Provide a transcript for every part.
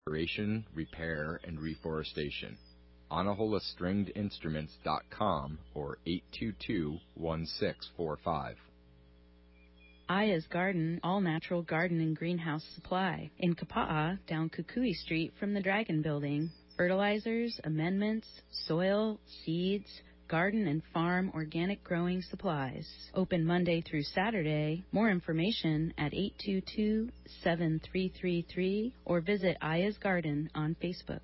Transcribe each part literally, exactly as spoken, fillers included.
restoration, repair, and reforestation. Anahola Stringed Instruments dot com or eight two two, one six four five. Aya's Garden, all-natural garden and greenhouse supply. In Kapa'a, down Kukui Street from the Dragon Building. Fertilizers, amendments, soil, seeds, garden and farm organic growing supplies. Open Monday through Saturday. More information at eight two two, seven three three three or visit Aya's Garden on Facebook.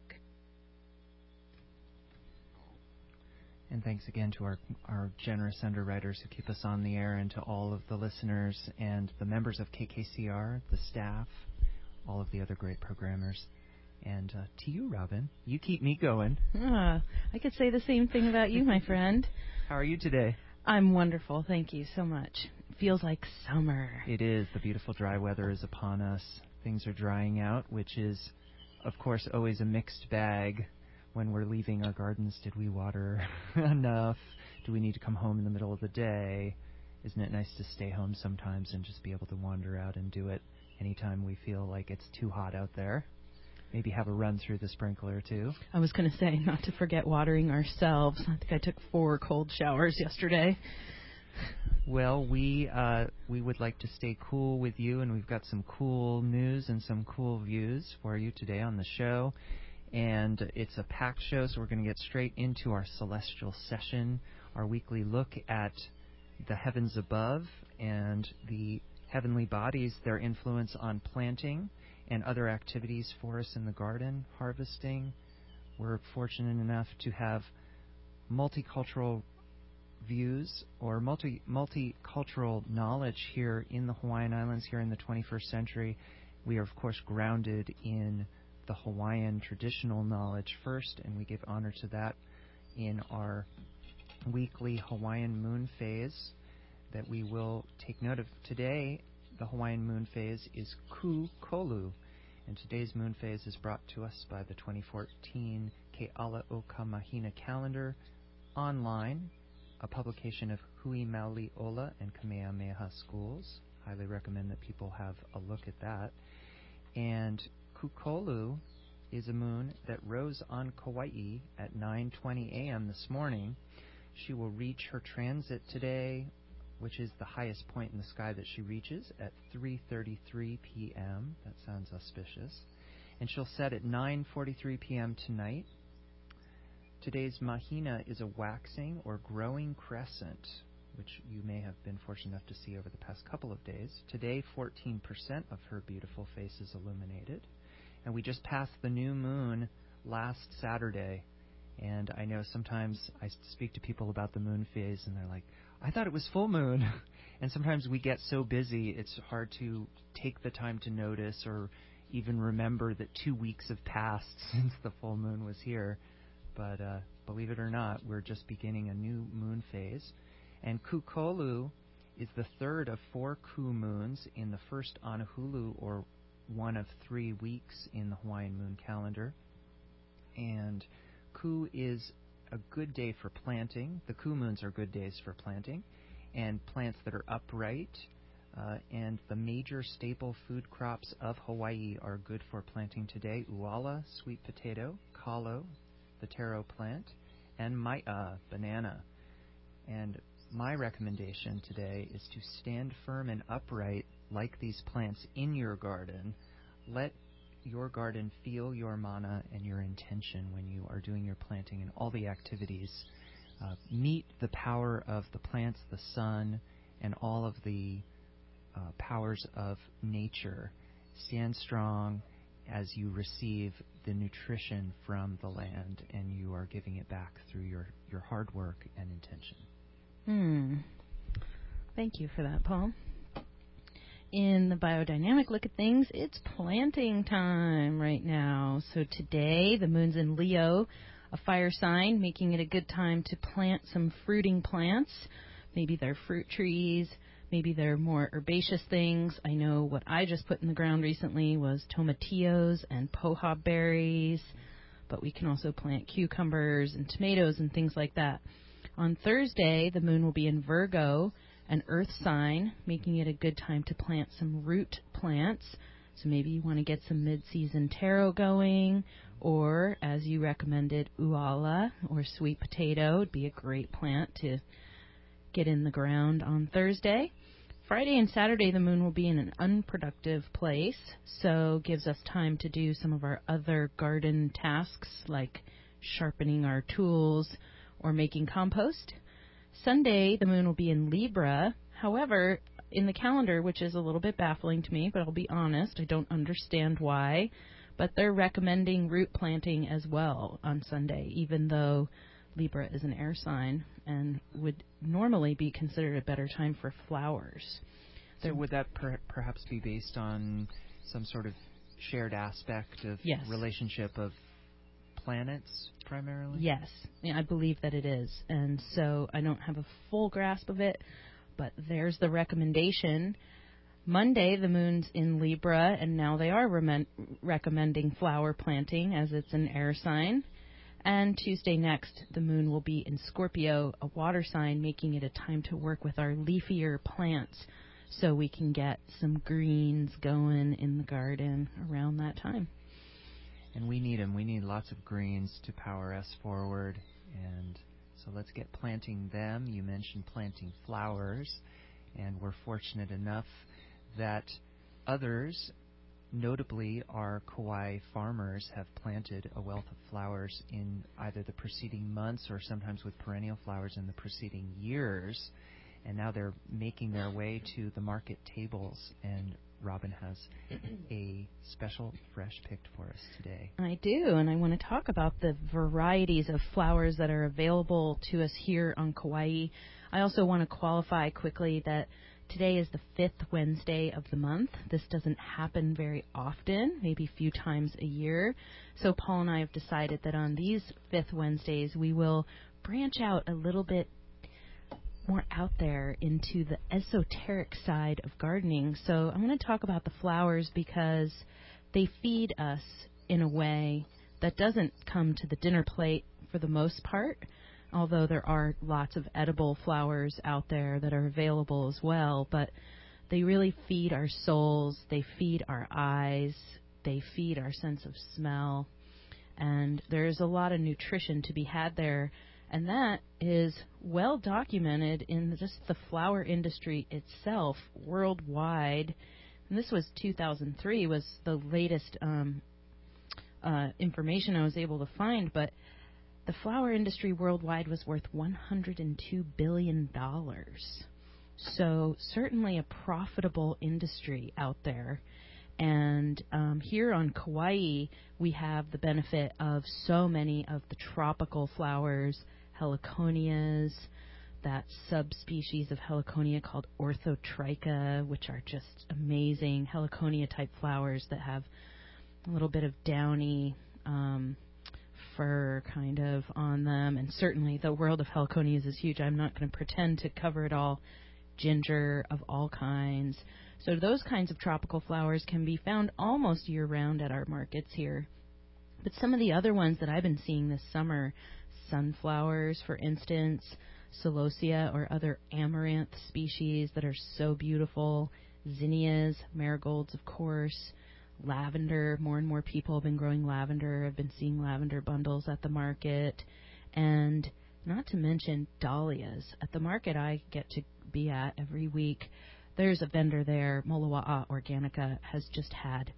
And thanks again to our, our generous underwriters who keep us on the air, and to all of the listeners and the members of K K C R, the staff, all of the other great programmers. And uh, to you, Robin, you keep me going. Ah, I could say the same thing about you, my friend. How are you today? I'm wonderful. Thank you so much. It feels like summer. It is. The beautiful dry weather is upon us. Things are drying out, which is, of course, always a mixed bag. When we're leaving our gardens, did we water enough? Do we need to come home in the middle of the day? Isn't it nice to stay home sometimes and just be able to wander out and do it anytime we feel like it's too hot out there? Maybe have a run through the sprinkler, too. I was going to say, not to forget watering ourselves. I think I took four cold showers yesterday. Well, we uh, we would like to stay cool with you, and we've got some cool news and some cool views for you today on the show. And it's a packed show, so we're going to get straight into our celestial session, our weekly look at the heavens above and the heavenly bodies, their influence on planting and other activities for us in the garden, harvesting. We're fortunate enough to have multicultural views or multi multicultural knowledge here in the Hawaiian Islands, here in the twenty-first century. We are, of course, grounded in the Hawaiian traditional knowledge first, and we give honor to that in our weekly Hawaiian moon phase that we will take note of. Today, the Hawaiian moon phase is Ku Kolu, and today's moon phase is brought to us by the twenty fourteen Keala o ka Mahina calendar online, a publication of Hui Mauli Ola and Kamehameha schools. Highly recommend that people have a look at that. And Kukolu is a moon that rose on Kauai at nine twenty a.m. this morning. She will reach her transit today, which is the highest point in the sky that she reaches, at three thirty-three p.m. That sounds auspicious. And she'll set at nine forty-three p.m. tonight. Today's Mahina is a waxing or growing crescent, which you may have been fortunate enough to see over the past couple of days. Today, fourteen percent of her beautiful face is illuminated. And we just passed the new moon last Saturday. And I know sometimes I speak to people about the moon phase, and they're like, I thought it was full moon. And sometimes we get so busy, it's hard to take the time to notice or even remember that two weeks have passed since the full moon was here. But uh, believe it or not, we're just beginning a new moon phase. And Kukolu is the third of four Ku moons in the first Anahulu, or one of three weeks in the Hawaiian moon calendar. And Ku is a good day for planting. The Ku moons are good days for planting, and plants that are upright. Uh, and the major staple food crops of Hawaii are good for planting today. Uala, sweet potato; kalo, the taro plant; and mai'a, banana. And my recommendation today is to stand firm and upright like these plants in your garden. Let your garden feel your mana and your intention when you are doing your planting and all the activities. Uh, meet the power of the plants, the sun, and all of the uh, powers of nature. Stand strong as you receive the nutrition from the land, and you are giving it back through your, your hard work and intention. Hmm. Thank you for that, Paul. In the biodynamic look at things, it's planting time right now. So today, the moon's in Leo, a fire sign, making it a good time to plant some fruiting plants. Maybe they're fruit trees, maybe they're more herbaceous things. I know what I just put in the ground recently was tomatillos and poha berries, but we can also plant cucumbers and tomatoes and things like that. On Thursday, the moon will be in Virgo, an earth sign, making it a good time to plant some root plants. So maybe you want to get some mid-season taro going, or, as you recommended, uala or sweet potato would be a great plant to get in the ground on Thursday. Friday and Saturday, the moon will be in an unproductive place, so gives us time to do some of our other garden tasks, like sharpening our tools or making compost. Sunday, the moon will be in Libra. However, in the calendar, which is a little bit baffling to me, but I'll be honest, I don't understand why, but they're recommending root planting as well on Sunday, even though Libra is an air sign and would normally be considered a better time for flowers. So would that per- perhaps be based on some sort of shared aspect of yes. relationship of planets primarily? Yes, yeah, I believe that it is. And so I don't have a full grasp of it, but there's the recommendation. Monday, the moon's in Libra, and now they are re- recommending flower planting as it's an air sign. And Tuesday next, the moon will be in Scorpio, a water sign, making it a time to work with our leafier plants so we can get some greens going in the garden around that time. And we need them. We need lots of greens to power us forward. And so let's get planting them. You mentioned planting flowers, and we're fortunate enough that others, notably our Kauai farmers, have planted a wealth of flowers in either the preceding months or sometimes with perennial flowers in the preceding years. And now they're making their way to the market tables, and Robin has a special fresh picked for us today. I do, and I want to talk about the varieties of flowers that are available to us here on Kauai. I also want to qualify quickly that today is the fifth Wednesday of the month. This doesn't happen very often, maybe a few times a year. So Paul and I have decided that on these fifth Wednesdays, we will branch out a little bit more out there into the esoteric side of gardening. So I'm going to talk about the flowers because they feed us in a way that doesn't come to the dinner plate for the most part, although there are lots of edible flowers out there that are available as well. But they really feed our souls, they feed our eyes, they feed our sense of smell, and there's a lot of nutrition to be had there. And that is well documented in just the flower industry itself worldwide. And this was two thousand three was the latest um, uh, information I was able to find. But the flower industry worldwide was worth one hundred two billion dollars. So certainly a profitable industry out there. And um, here on Kauai, we have the benefit of so many of the tropical flowers, heliconias, that subspecies of heliconia called orthotricha, which are just amazing heliconia-type flowers that have a little bit of downy um, fur kind of on them. And certainly the world of heliconias is huge. I'm not going to pretend to cover it all. Ginger of all kinds. So those kinds of tropical flowers can be found almost year-round at our markets here. But some of the other ones that I've been seeing this summer, sunflowers, for instance, celosia or other amaranth species that are so beautiful, zinnias, marigolds, of course, lavender. More and more people have been growing lavender. I've been seeing lavender bundles at the market. And not to mention dahlias. At the market I get to be at every week, there's a vendor there, Moloa'a Organica, has just had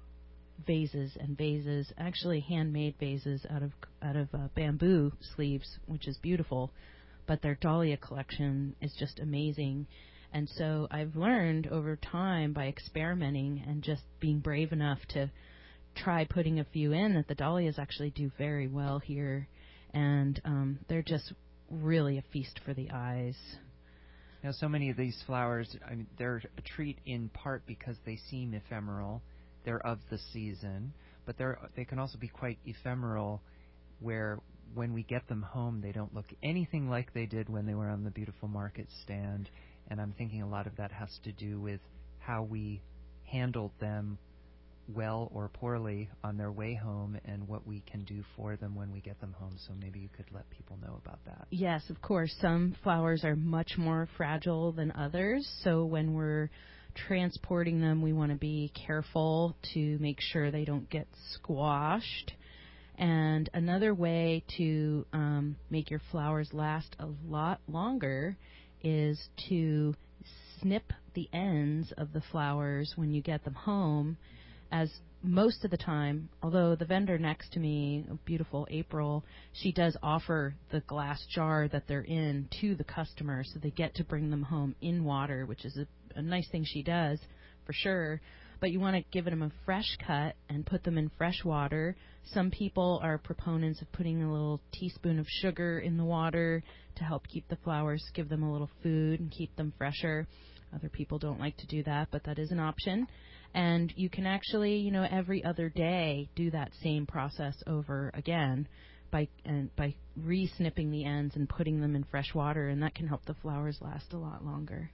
vases and vases, actually handmade vases out of out of uh, bamboo sleeves, which is beautiful. But their dahlia collection is just amazing. And so I've learned over time by experimenting and just being brave enough to try putting a few in that the dahlias actually do very well here. And um, they're just really a feast for the eyes. Now, so many of these flowers, I mean, they're a treat in part because they seem ephemeral. They're of the season, but they're they can also be quite ephemeral where when we get them home, they don't look anything like they did when they were on the beautiful market stand. And I'm thinking a lot of that has to do with how we handled them well or poorly on their way home and what we can do for them when we get them home. So maybe you could let people know about that. Yes, of course. Some flowers are much more fragile than others. So when we're transporting them, we want to be careful to make sure they don't get squashed. And another way to um, make your flowers last a lot longer is to snip the ends of the flowers when you get them home, as most of the time, although the vendor next to me, beautiful April, she does offer the glass jar that they're in to the customer, so they get to bring them home in water, which is a, a nice thing she does, for sure. But you want to give them a fresh cut and put them in fresh water. Some people are proponents of putting a little teaspoon of sugar in the water to help keep the flowers, give them a little food and keep them fresher. Other people don't like to do that, but that is an option. And you can actually, you know, every other day do that same process over again by and by re-snipping the ends and putting them in fresh water, and that can help the flowers last a lot longer.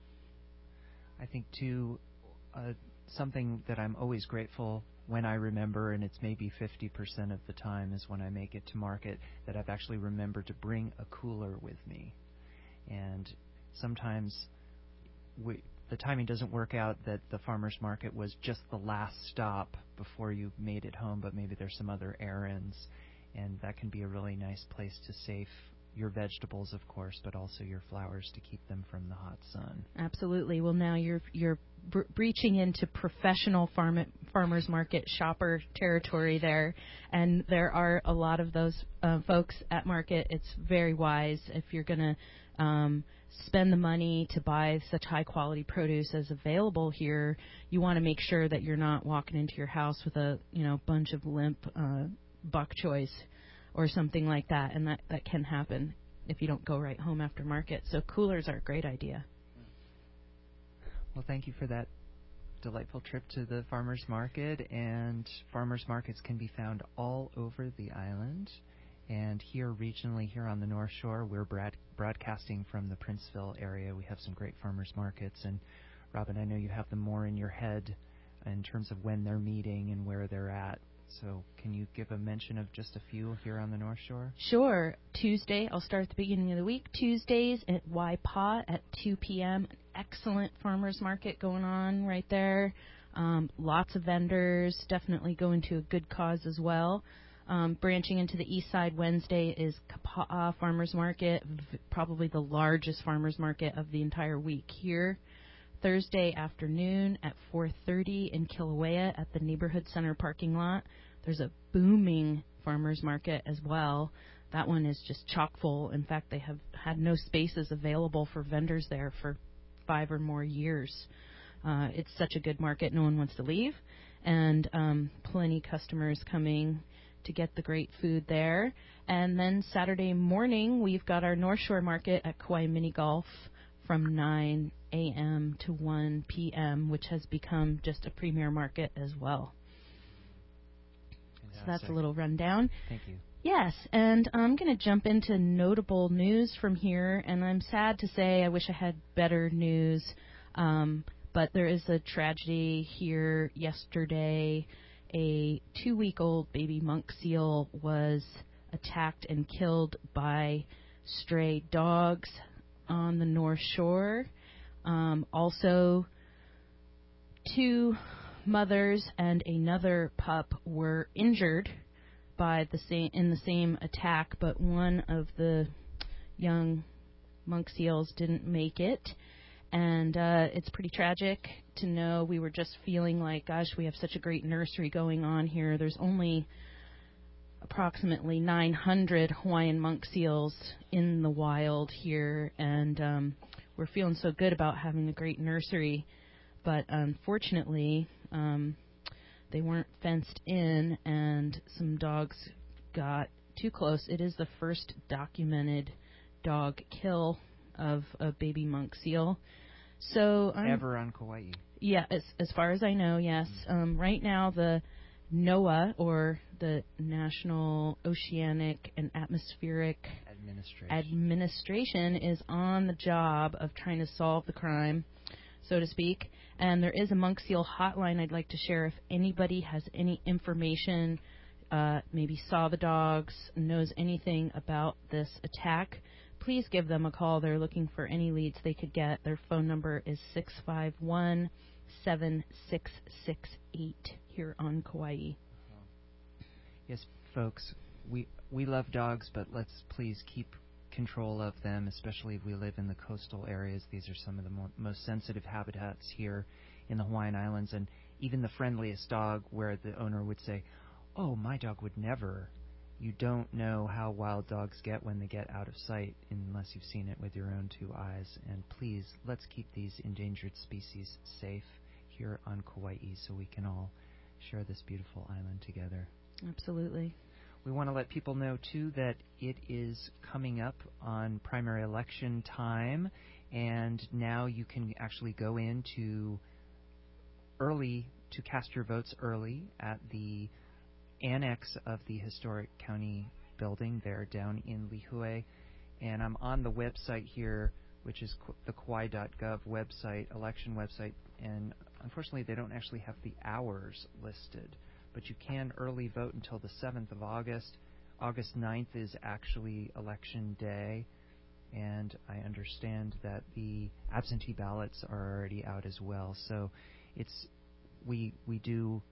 I think, too, uh, something that I'm always grateful when I remember, and it's maybe fifty percent of the time is when I make it to market, that I've actually remembered to bring a cooler with me. And sometimes we, the timing doesn't work out that the farmer's market was just the last stop before you made it home, but maybe there's some other errands, and that can be a really nice place to save your vegetables, of course, but also your flowers to keep them from the hot sun. Absolutely. Well, now you're you're bre- breaching into professional farm farmers market shopper territory there, and there are a lot of those uh, folks at market. It's very wise if you're going to um, spend the money to buy such high quality produce as available here. You want to make sure that you're not walking into your house with a you know bunch of limp uh, bok choys or something like that, and that, that can happen if you don't go right home after market. So coolers are a great idea. Well, thank you for that delightful trip to the farmers market, and farmers markets can be found all over the island. And here regionally, here on the North Shore, we're broad- broadcasting from the Princeville area. We have some great farmers markets, and Robin, I know you have them more in your head in terms of when they're meeting and where they're at. So can you give a mention of just a few here on the North Shore? Sure. Tuesday, I'll start at the beginning of the week. Tuesdays at Y P A at two p.m. An excellent farmers market going on right there. Um, lots of vendors, definitely going to a good cause as well. Um, branching into the east side, Wednesday is Kapa'a Farmers Market, v- probably the largest farmers market of the entire week here. Thursday afternoon at four thirty in Kilauea at the Neighborhood Center parking lot. There's a booming farmers market as well. That one is just chock full. In fact, they have had no spaces available for vendors there for five or more years. Uh, it's such a good market, no one wants to leave. And um, plenty customers coming to get the great food there. And then Saturday morning, we've got our North Shore Market at Kauai Mini Golf from nine a.m. to one p.m., which has become just a premier market as well. Fantastic. So that's a little rundown. Thank you. Yes, and I'm going to jump into notable news from here, and I'm sad to say I wish I had better news, um, but there is a tragedy here yesterday. A two-week-old baby monk seal was attacked and killed by stray dogs on the North Shore. Um, also, two mothers and another pup were injured by the same in the same attack, but one of the young monk seals didn't make it. And uh, it's pretty tragic to know. We were just feeling like, gosh, we have such a great nursery going on here. There's only approximately nine hundred Hawaiian monk seals in the wild here, and um, we're feeling so good about having a great nursery. But unfortunately, um, they weren't fenced in, and some dogs got too close. It is the first documented dog kill of a baby monk seal. So um, Ever on Kauai? Yeah, as, as far as I know, yes. Um, right now, the NOAA, or the National Oceanic and Atmospheric Administration. Administration, is on the job of trying to solve the crime, so to speak. And there is a monk seal hotline I'd like to share if anybody has any information, uh, maybe saw the dogs, knows anything about this attack. please give them a call. They're looking for any leads they could get. Their phone number is six five one, seven six six eight here on Kauai. Yes, folks, we we love dogs, but let's please keep control of them, especially if we live in the coastal areas. These are some of the more, most sensitive habitats here in the Hawaiian Islands, and even the friendliest dog where the owner would say, oh, my dog would never. You don't know how wild dogs get when they get out of sight unless you've seen it with your own two eyes. And please, let's keep these endangered species safe here on Kauai so we can all share this beautiful island together. Absolutely. We want to let people know, too, that it is coming up on primary election time, and now you can actually go into early to cast your votes early at the annex of the historic county building there down in Lihue. And I'm on the website here, which is the kauai dot gov website, election website, and unfortunately they don't actually have the hours listed. But you can early vote until the seventh of August. August ninth is actually election day, and I understand that the absentee ballots are already out as well. So it's we we do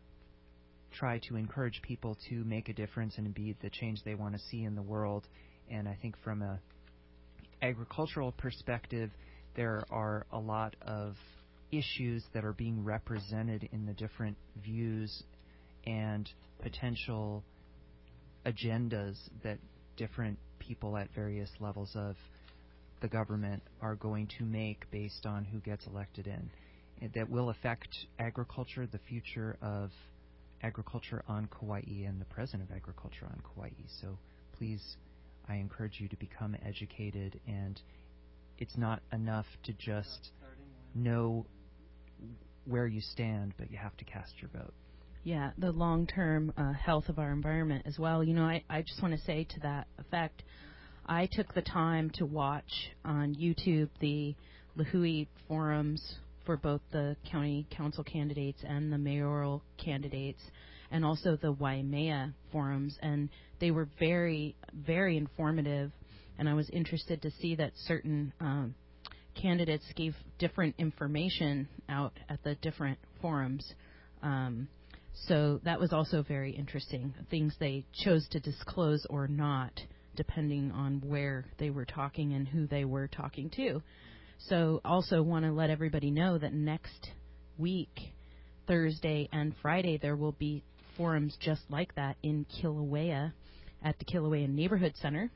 try to encourage people to make a difference and be the change they want to see in the world. And I think from a agricultural perspective, there are a lot of issues that are being represented in the different views and potential agendas that different people at various levels of the government are going to make based on who gets elected in. And that will affect agriculture, the future of agriculture on Kauai, and the present of agriculture on Kauai. So please, I encourage you to become educated, and it's not enough to just know where you stand, but you have to cast your vote. Yeah, the long-term uh, health of our environment as well. You know, I, I just want to say to that effect, I took the time to watch on YouTube the Lihue forums for both the county council candidates and the mayoral candidates, and also the Waimea forums, and they were very, very informative, and I was interested to see that certain um, candidates gave different information out at the different forums. Um, So that was also very interesting, things they chose to disclose or not, depending on where they were talking and who they were talking to. So also want to let everybody know that next week, Thursday and Friday, there will be forums just like that in Kilauea at the Kilauea Neighborhood Center.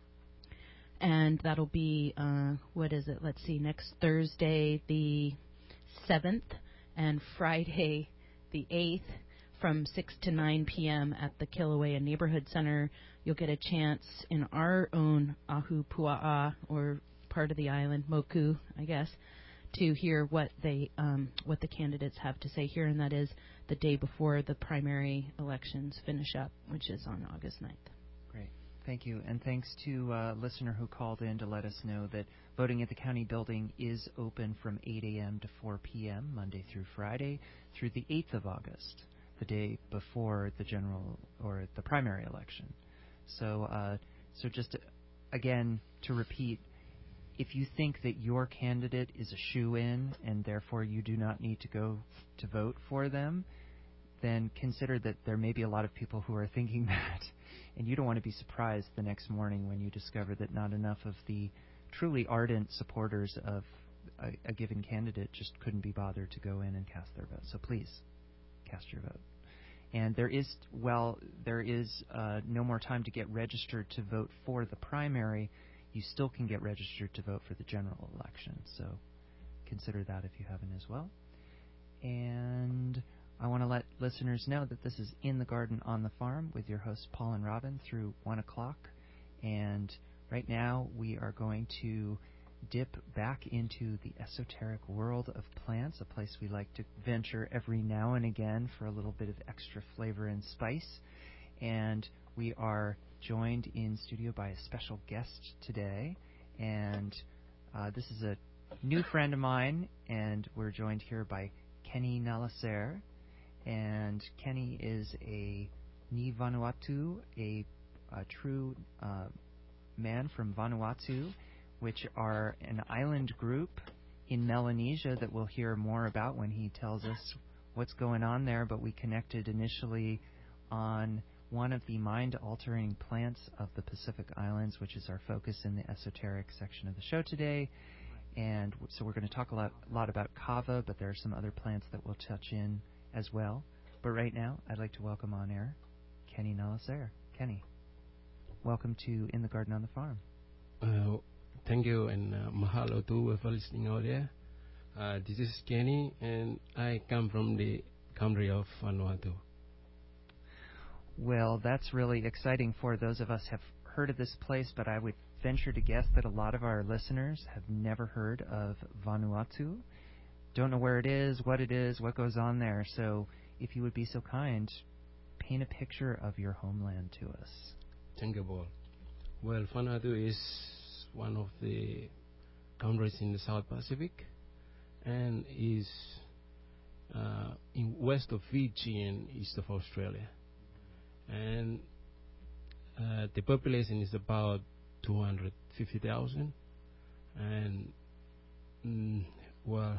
And that'll be, uh, what is it? Let's see, next Thursday the seventh and Friday the eighth. From six to nine p.m. at the Kilauea Neighborhood Center. You'll get a chance in our own Ahupua'a, or part of the island, Moku, I guess, to hear what they um, what the candidates have to say here, and that is the day before the primary elections finish up, which is on August ninth. Great. Thank you. And thanks to a listener who called in to let us know that voting at the county building is open from eight a.m. to four p.m. Monday through Friday through the eighth of August. The day before the general or the primary election. So, uh, so just again to repeat, if you think that your candidate is a shoo-in and therefore you do not need to go to vote for them, then consider that there may be a lot of people who are thinking that, and you don't want to be surprised the next morning when you discover that not enough of the truly ardent supporters of a, a given candidate just couldn't be bothered to go in and cast their vote. So please, cast your vote. And there is, well, there is uh, no more time to get registered to vote for the primary. You still can get registered to vote for the general election. So consider that if you haven't as well. And I want to let listeners know that this is In the Garden on the Farm with your hosts Paul and Robin through one o'clock. And right now we are going to dip back into the esoteric world of plants, a place we like to venture every now and again for a little bit of extra flavor and spice. And we are joined in studio by a special guest today. And uh, this is a new friend of mine, and we're joined here by Kenny Nalaser. And Kenny is a Ni Vanuatu, a, a true uh, man from Vanuatu, which are an island group in Melanesia that we'll hear more about when he tells us what's going on there. But we connected initially on one of the mind-altering plants of the Pacific Islands, which is our focus in the esoteric section of the show today. And so we're going to talk a lot, a lot about kava, but there are some other plants that we'll touch in as well. But right now, I'd like to welcome on air Kenny Nalaser. Kenny, welcome to In the Garden on the Farm. Uh, thank you, and uh, mahalo to whoever listening out there. Uh, this is Kenny, and I come from the country of Vanuatu. Well, that's really exciting for those of us who have heard of this place, but I would venture to guess that a lot of our listeners have never heard of Vanuatu, don't know where it is, what it is, what goes on there. So if you would be so kind, paint a picture of your homeland to us. Thank you, Paul. Well, Vanuatu is one of the countries in the South Pacific and is uh, in west of Fiji and east of Australia. And uh, the population is about two hundred fifty thousand, and mm, well,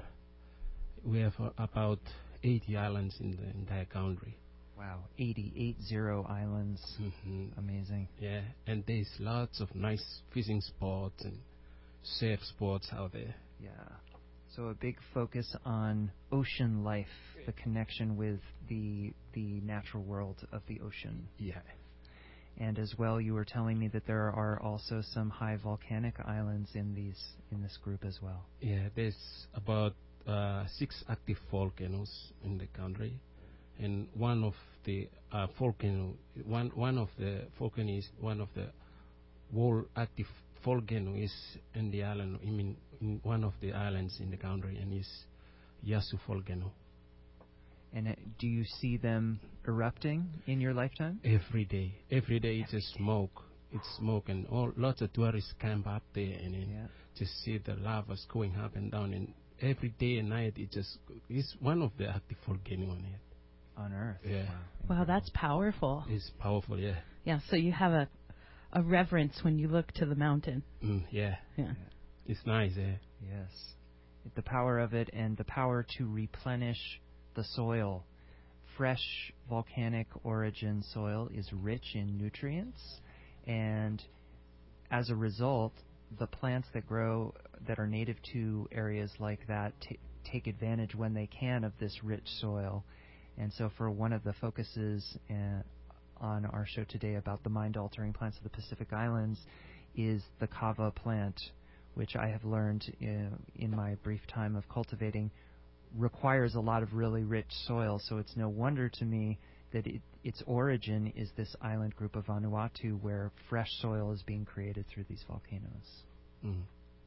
we have uh, about eighty islands in the entire country. Wow, eighty, eight zero islands. Mm-hmm. Amazing. Yeah, and there's lots of nice fishing spots and safe spots out there. Yeah. So a big focus on ocean life, the connection with the the natural world of the ocean. Yeah. And as well, you were telling me that there are also some high volcanic islands in these in this group as well. Yeah, there's about uh, six active volcanoes in the country, and one of the uh, volcano, one one of the volcanoes, one of the world active volcano is in the island. I mean, in one of the islands in the country, and is Yasu volcano. And uh, do you see them erupting in your lifetime? Every day. Every day it's just smoke. It's smoke, and all lots of tourists camp up there and then Yeah. just see the lavas going up and down. And every day and night, it just it's one of the active volcano on it. On Earth. Yeah. Wow. Wow, that's powerful. It's powerful, yeah. Yeah, so you have a, a reverence when you look to the mountain. Mm, yeah. Yeah. It's nice, yeah. Yes. The power of it and the power to replenish the soil. Fresh volcanic origin soil is rich in nutrients, and as a result, the plants that grow that are native to areas like that t- take advantage when they can of this rich soil. And so for one of the focuses uh, on our show today about the mind-altering plants of the Pacific Islands is the kava plant, which I have learned uh, in my brief time of cultivating requires a lot of really rich soil. So it's no wonder to me that it, its origin is this island group of Vanuatu where fresh soil is being created through these volcanoes. Mm.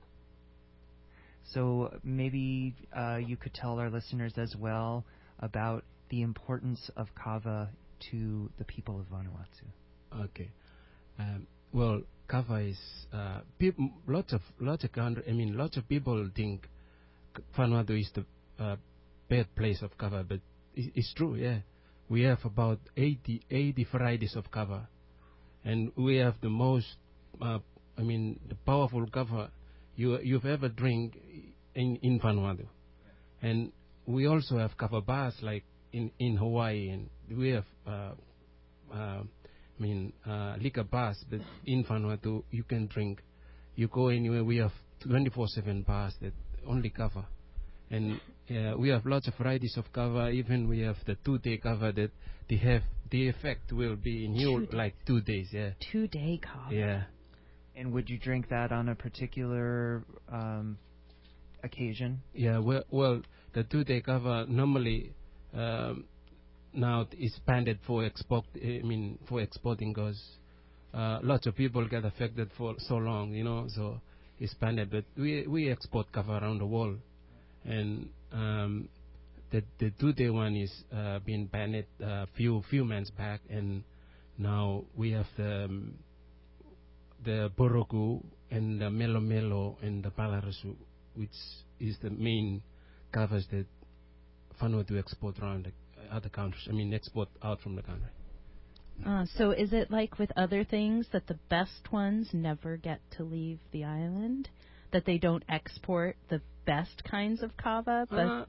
So maybe uh, you could tell our listeners as well about the importance of kava to the people of Vanuatu. Okay. Um, well, kava is uh, peop- lots of lots of country. I mean, lots of people think Vanuatu is the uh, bad place of kava, but it, it's true. Yeah, we have about eighty, eighty varieties of kava, and we have the most. Uh, I mean, the powerful kava you you've ever drink in in Vanuatu, and we also have kava bars like in in Hawaii, and we have. Uh, uh, I mean, uh, liquor bars, but in Vanuatu you can drink. You go anywhere, we have twenty-four seven bars that only kava. And uh, we have lots of varieties of kava. Even we have the two-day kava that they have, the effect will be in you like two days, yeah. Two-day kava. Yeah. And would you drink that on a particular um, occasion? Yeah, well, well the two-day kava normally um, now is banned for export. I mean, for exporting because uh, lots of people get affected for so long, you know. So it's banned. But we we export kava around the world, and um, the the two-day one is uh, being banned a uh, few few months back, and now we have the um, the Boroku and the Melo Melo and the Palarasu, which is the main kavas that Vanuatu export around the other countries. I mean, export out from the country. Uh, so is it like with other things that the best ones never get to leave the island? That they don't export the best kinds of kava? But Uh,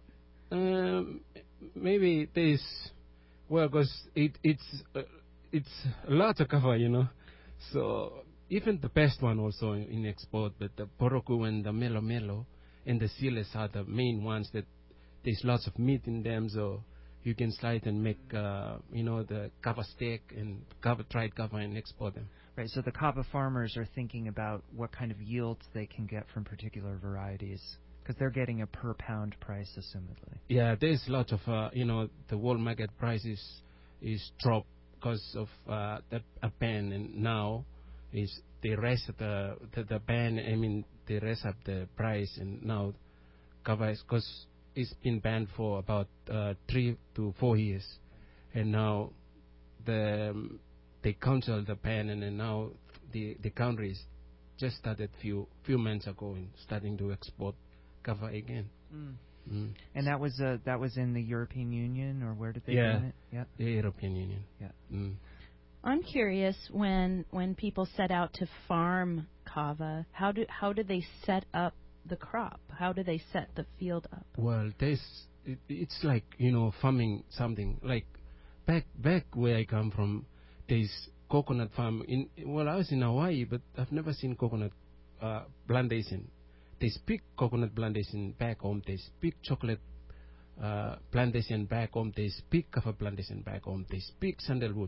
um, maybe there's, well, because it, it's, uh, it's a lot of kava, you know. So even the best one also in, in export, but the Poroku and the Melo Melo and the Siles are the main ones that there's lots of meat in them, so you can slide and make, uh, you know, the kava steak and kava, dried kava and export them. Right, so the kava farmers are thinking about what kind of yields they can get from particular varieties, because they're getting a per pound price, assumedly. Yeah, there's a lot of, uh, you know, the world market price is, is dropped because of uh, the a ban, and now is they raise the, the the ban. I mean, they raise up the price, and now kava is, because it's been banned for about uh, three to four years, and now the um, they cancel the ban, and then now the the countries just started few few months ago and starting to export kava again. Mm. Mm. And that was uh, that was in the European Union, or where did they Yeah. ban it? Yeah, The European Union. yeah. Mm. I'm curious, when when people set out to farm kava, how do how do they set up the crop? How do they set the field up? Well, there's it, it's like, you know, farming something like back back where I come from. There's coconut farm in. Well, I was in Hawaii, but I've never seen coconut uh, plantation. There's big coconut plantation back home. There's big chocolate uh, plantation back home. There's big kava plantation back home. There's big sandalwood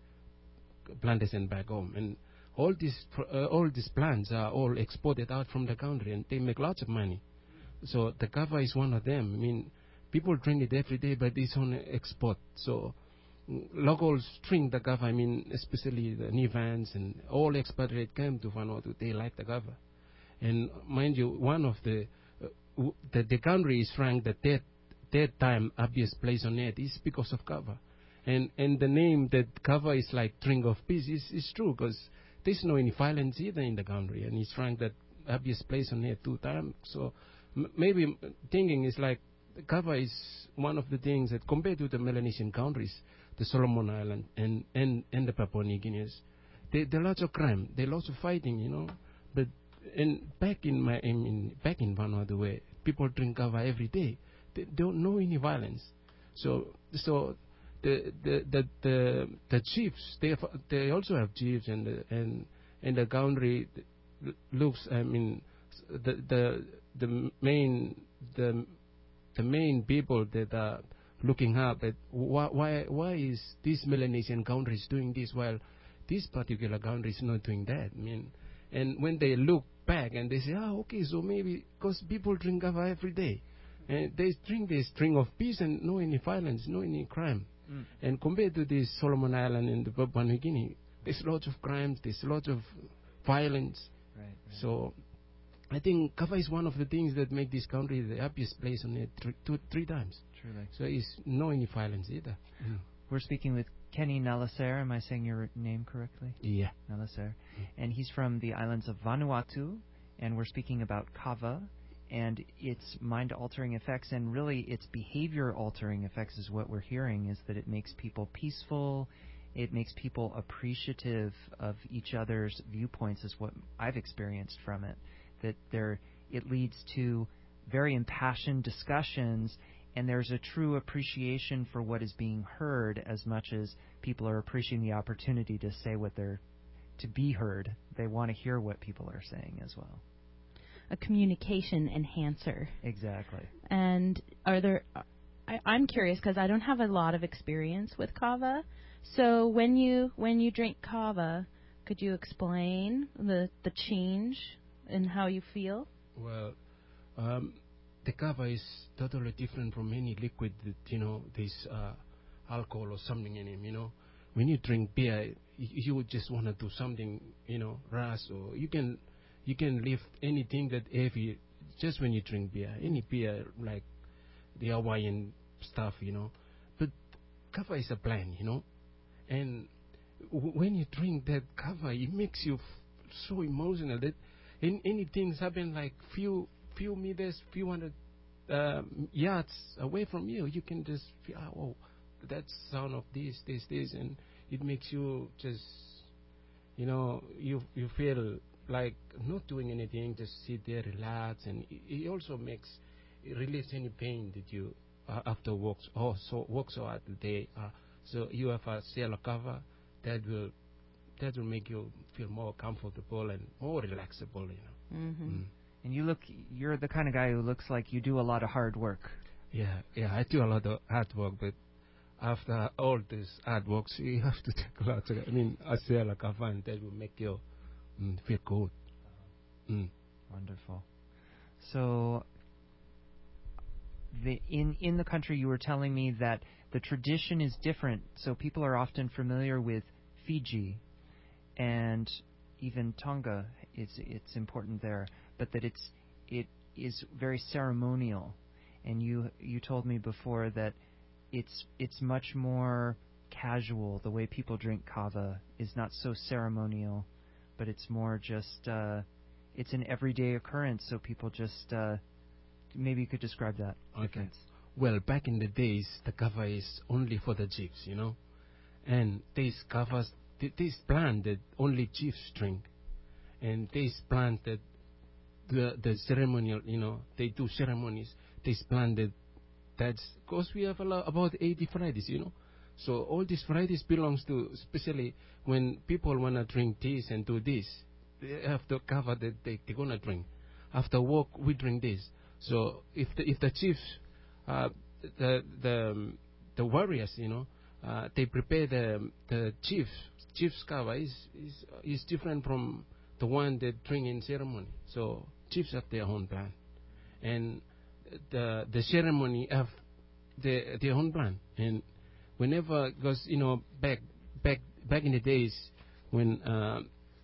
plantation back home, and all these uh, all these plants are all exported out from the country, and they make lots of money. So the kava is one of them. I mean, people drink it every day, but it's on export. So mm, locals drink the kava. I mean, especially the Nivans and all expatriates came to Vanuatu. They like the kava, and mind you, one of the uh, w- the, the country is ranked the third third time happiest place on earth is because of kava. And and the name that kava is like drink of peace is, is true, because there's no any violence either in the country, and it's ranked that happiest place on earth two times. So m- maybe thinking is like kava is one of the things that compared to the Melanesian countries, the Solomon Island and, and, and the Papua New Guineas, there there are lots of crime, there are lots of fighting, you know. But and back in my I mean, back in Vanuatu where people drink kava every day, they don't know any violence. So so. The the, the the the chiefs, they have, they also have chiefs, and the, and and the country looks. I mean, the the the main the the main people that are looking up at why why why is this Melanesian countries doing this while this particular country is not doing that? I mean, and when they look back and they say, ah, okay, so maybe because people drink kava every day, and they drink this drink of peace and no any violence, no any crime. Mm. And compared to this Solomon Island and the Papua New Guinea, there's lots of crimes, there's lots of violence. Right, right. So I think kava is one of the things that make this country the happiest place on earth three, two, three times. Truly. So it's no any violence either. Mm. We're speaking with Kenny Nalaser. Am I saying your name correctly? Yeah. Nalaser. Mm. And he's from the islands of Vanuatu, and we're speaking about kava and its mind-altering effects, and really its behavior-altering effects is what we're hearing, is that it makes people peaceful, it makes people appreciative of each other's viewpoints, is what I've experienced from it, that there it leads to very impassioned discussions, and there's a true appreciation for what is being heard as much as people are appreciating the opportunity to say what they're, to be heard. They want to hear what people are saying as well. A communication enhancer. Exactly. And are there, I, I'm curious because I don't have a lot of experience with kava. So when you when you drink kava, could you explain the, the change in how you feel? Well, um, the kava is totally different from any liquid that, you know, there's uh, alcohol or something in it, you know. When you drink beer, you, you would just want to do something, you know, rash, or you can... You can lift anything that heavy just when you drink beer. Any beer, like the Hawaiian stuff, you know. But kava is a blend, you know. And w- when you drink that kava, it makes you f- so emotional that in, anything happen like few few meters, few hundred uh, yards away from you, you can just feel, oh, that sound of this, this, this, and it makes you just, you know, you you feel like not doing anything, just sit there, relax, and it, it also makes, it relieves any pain that you uh, after work, oh, so work so hard the day. Uh, so you have a cellar cover that will that will make you feel more comfortable and more relaxable, you know. Mm-hmm. Mm. And you look, you're the kind of guy who looks like you do a lot of hard work. Yeah, yeah, I do a lot of hard work, but after all this hard work, you have to take a lot of, I mean, a cellar cover, and that will make you mm, feel good. Mm. Wonderful. So, the, in in the country, you were telling me that the tradition is different. So people are often familiar with Fiji, and even Tonga. It's it's important there, but that it's it is very ceremonial. And you you told me before that it's it's much more casual. The way people drink kava is not so ceremonial, but it's more just uh, it's an everyday occurrence. So people just uh, maybe you could describe that. Okay. difference. Well, back in the days, the kava is only for the chiefs, you know, and these kavas, th- this plant that only chiefs drink, and this plant that the the ceremonial, you know, they do ceremonies. This plant that that's because we have a lot, about eighty varieties, you know. So all these varieties belongs to, especially when people wanna drink this and do this, they have the kava that they they gonna drink. After work, we drink this. So if the if the chiefs, uh, the the um, the warriors, you know, uh, they prepare the the chiefs chief's kava is is is different from the one that drink in ceremony. So chiefs have their own plan, and the the ceremony have their their own plan. And whenever, because you know back back back in the days when uh,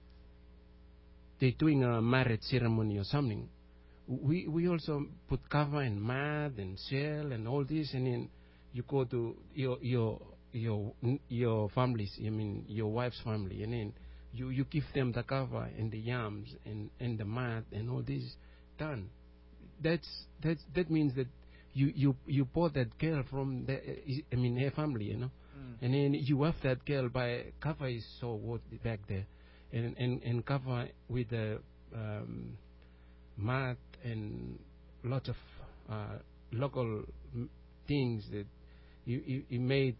they doing a marriage ceremony or something, we we also put kava and mud and shell and all this, and then you go to your your your your families, I mean your wife's family, and then you you give them the kava and the yams and and the mud and all this done. That's that's that means that you you you bought that girl from the, I mean her family, you know, mm. and then you have that girl by kava is so worth back there, and and and kava with the um, mud and lots of uh, local m- things that you, you, you made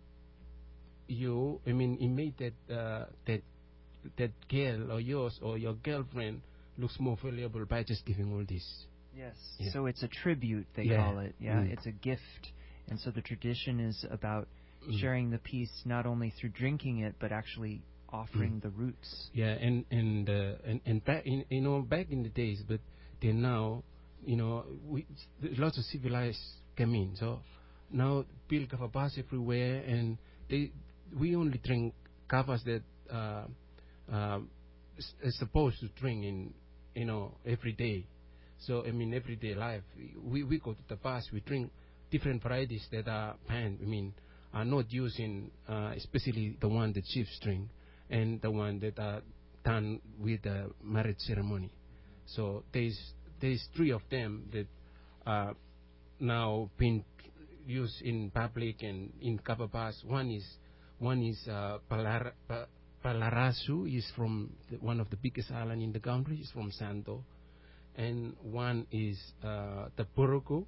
you I mean it made that uh, that that girl or yours or your girlfriend looks more valuable by just giving all this. Yes. Yeah. So it's a tribute, they Yeah. call it. Yeah. Mm. It's a gift, and so the tradition is about Mm. sharing the piece not only through drinking it, but actually offering Mm. the roots. Yeah, and and uh, and and back in you know back in the days, but then now, you know, we lots of civilized came in. So now build kava bars everywhere, and they we only drink kavas that uh, uh, s- is supposed to drink in you know every day. So I mean everyday life, we we go to the bars, we drink different varieties that are banned. I mean are not used in uh, especially the one that chiefs drink, and the one that are done with the marriage ceremony. So there's there's three of them that are now being used in public and in kava bars. One is one is uh, Palar, pa, Palarasu is from the, one of the biggest island in the country. It's from Santo, and one is uh, the Poroco.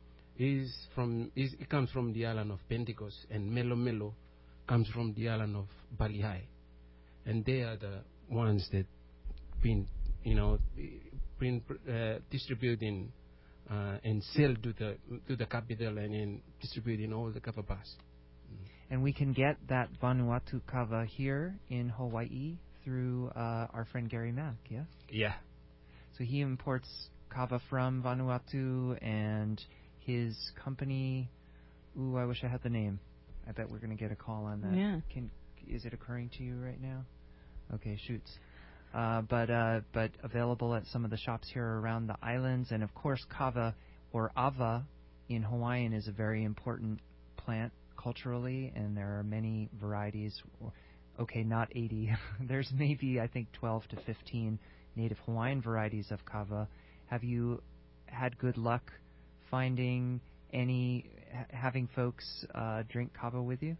Is from is it comes from the island of Pentecost, and Melo Melo comes from the island of Balihai, and they are the ones that been you know been uh, distributing uh, and sell to the to the capital and then distributing all the kava bars. Mm. And we can get that Vanuatu kava here in Hawaii through uh, our friend Gary Mack, yeah? Yeah. So he imports kava from Vanuatu, and his company, ooh, I wish I had the name. I bet we're going to get a call on that. Yeah. Can, is it occurring to you right now? Okay, shoots. Uh, but uh, but available at some of the shops here around the islands, and of course kava or ava in Hawaiian is a very important plant culturally, and there are many varieties. Okay, not eighty. There's maybe I think twelve to fifteen native Hawaiian varieties of kava. Have you had good luck finding any ha- having folks uh, drink kava with you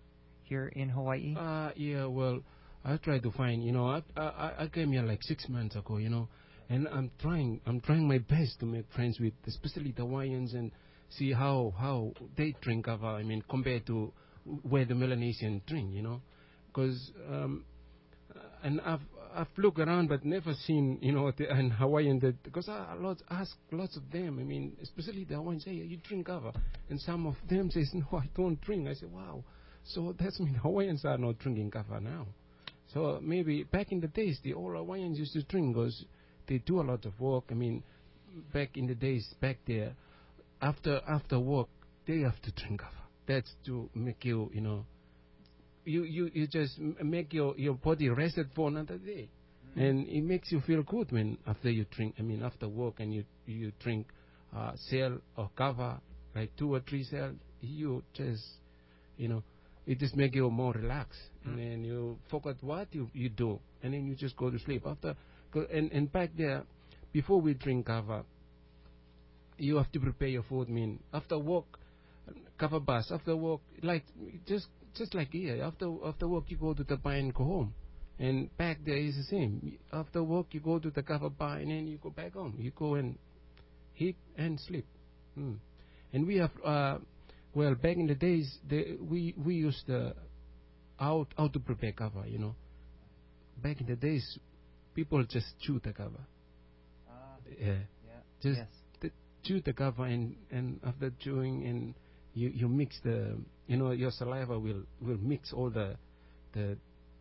here in Hawaii? Uh, yeah, well, I try to find, you know, I, I, I came here like six months ago, you know, and I'm trying, I'm trying my best to make friends with, especially the Hawaiians, and see how, how they drink kava, I mean, compared to where the Melanesians drink, you know, because, um, and I've, I've looked around but never seen, you know, the, an Hawaiian that, because I, I lots, ask lots of them, I mean, especially the Hawaiians say, you drink kava, and some of them says, no, I don't drink. I say, wow, so that's mean Hawaiians are not drinking kava now. So maybe back in the days, the old Hawaiians used to drink because they do a lot of work. I mean, back in the days, back there, after after work, they have to drink kava. That's to make you, you know, you, you, you just make your, your body rested for another day. Mm-hmm. And it makes you feel good when after you drink, I mean, after work and you you drink uh, cell or kava, like two or three cell, you just, you know, it just makes you more relaxed. Mm-hmm. And then you forget what you, you do. And then you just go to sleep. After, and, and back there, before we drink kava, you have to prepare your food. I mean, after work, kava bus, after work, like, just just like here, after after work you go to the bar and go home. And back there is the same. After work you go to the kava bar and then you go back home. You go and eat and sleep. Mm. And we have, uh, well, back in the days, the, we we used uh, how, how to prepare kava, you know. Back in the days, people just chew the kava. Uh, yeah. yeah. Just yes. the, chew the kava, and, and after chewing, and you, you mix the, you know, your saliva will, will mix all the the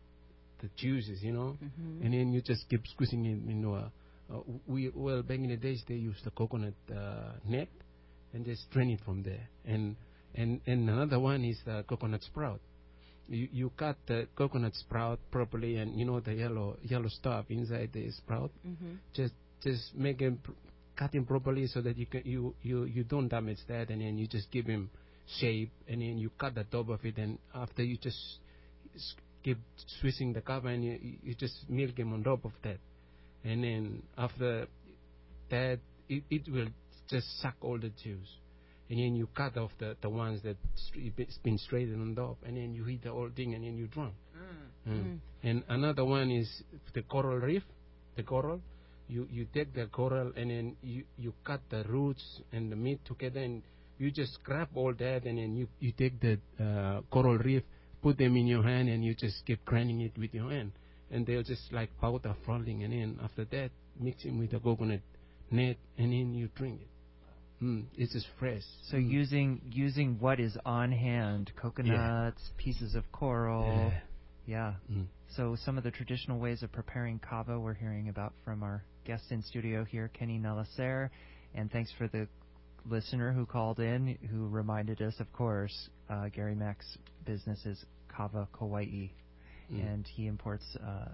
the juices, you know, Mm-hmm. and then you just keep squeezing it, you know. Uh, uh, we well back in the days they used the coconut uh, net and just strain it from there, and and and another one is the coconut sprout. You you cut the coconut sprout properly, and you know the yellow yellow stuff inside the sprout. Mm-hmm. Just just make him pr- cut him properly so that you can you, you you don't damage that, and then you just give him shape, and then you cut the top of it, and after you just s- keep switching the cover, and you you just milk him on top of that, and then after that it it will just suck all the juice. And then you cut off the, the ones that it's been straightened on top, and then you heat the whole thing, and then you drink. Mm. Mm. Mm. And another one is the coral reef, the coral. You you take the coral, and then you, you cut the roots and the meat together, and you just scrap all that, and then you, you take the uh, coral reef, put them in your hand, and you just keep grinding it with your hand. And they'll just like powder falling, and then after that, mix it with the coconut net, and then you drink it. Mm, it's just fresh. So mm. using using what is on hand, coconuts, yeah. pieces of coral. Yeah. yeah. Mm. So some of the traditional ways of preparing kava we're hearing about from our guest in studio here, Kenny Nalaser. And thanks for the listener who called in, who reminded us, of course, uh, Gary Mack's business is Kava Kauai. Mm. And he imports uh,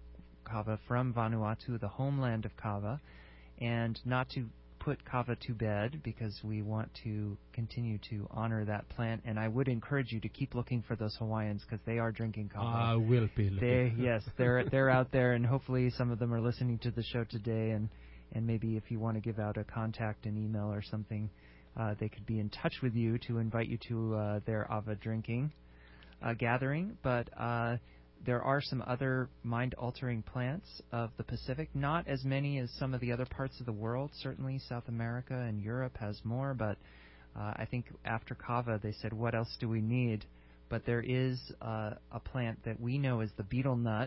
kava from Vanuatu, the homeland of kava. And not to put kava to bed, because we want to continue to honor that plant, and I would encourage you to keep looking for those Hawaiians, because they are drinking kava. I will be looking. They, yes, they're they're out there, and hopefully some of them are listening to the show today, and and maybe if you want to give out a contact, an email or something, uh, they could be in touch with you to invite you to uh, their ava drinking uh, gathering. But uh, there are some other mind-altering plants of the Pacific, not as many as some of the other parts of the world. Certainly South America and Europe has more, but uh, I think after kava they said, what else do we need? But there is uh, a plant that we know as the betel nut,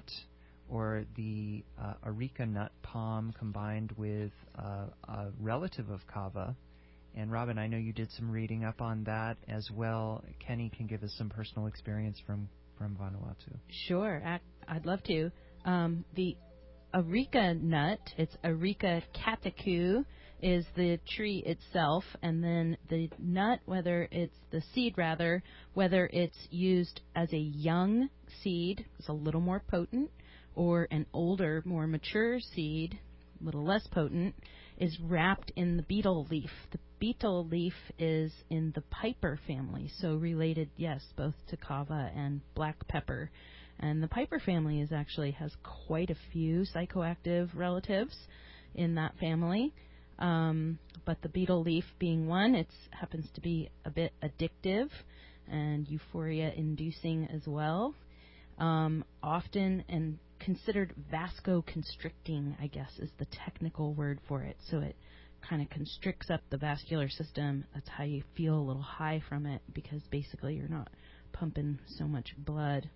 or the uh, areca nut palm, combined with uh, a relative of kava. And Robin, I know you did some reading up on that as well. Kenny can give us some personal experience from from Vanuatu. Sure, I'd love to. Um, the areca nut, it's Areca catechu, is the tree itself, and then the nut, whether it's the seed rather, whether it's used as a young seed, it's a little more potent, or an older, more mature seed, a little less potent, is wrapped in the betel leaf. The betel leaf is in the piper family, so related, yes, both to kava and black pepper. And the piper family is actually has quite a few psychoactive relatives in that family. Um, but the betel leaf being one, it happens to be a bit addictive. and euphoria-inducing as well. Um, often and considered vasoconstricting, I guess, is the technical word for it. So it kind of constricts up the vascular system. That's how you feel a little high from it, because basically you're not pumping so much blood.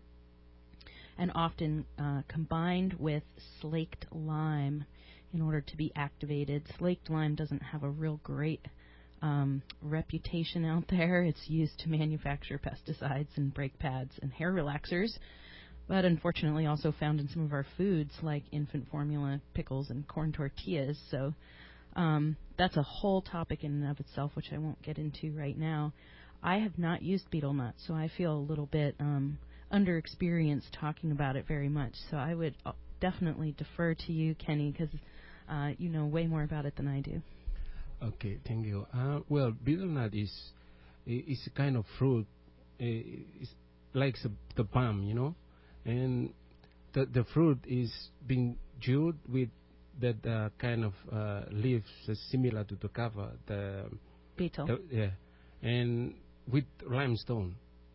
And often uh, combined with slaked lime in order to be activated. Slaked lime doesn't have a real great um, reputation out there. It's used to manufacture pesticides and brake pads and hair relaxers, but unfortunately also found in some of our foods like infant formula, pickles, and corn tortillas. So um, that's a whole topic in and of itself, which I won't get into right now. I have not used betel nut, so I feel a little bit um, under-experienced talking about it very much. So I would definitely defer to you, Kenny, because uh, you know way more about it than I do. Okay, thank you. Uh, well, betel nut is is a kind of fruit. Uh, it's like the, the palm, you know, and the the fruit is being chewed with that uh, kind of uh, leaves uh, similar to the cover, the betel. The, yeah, and with limestone.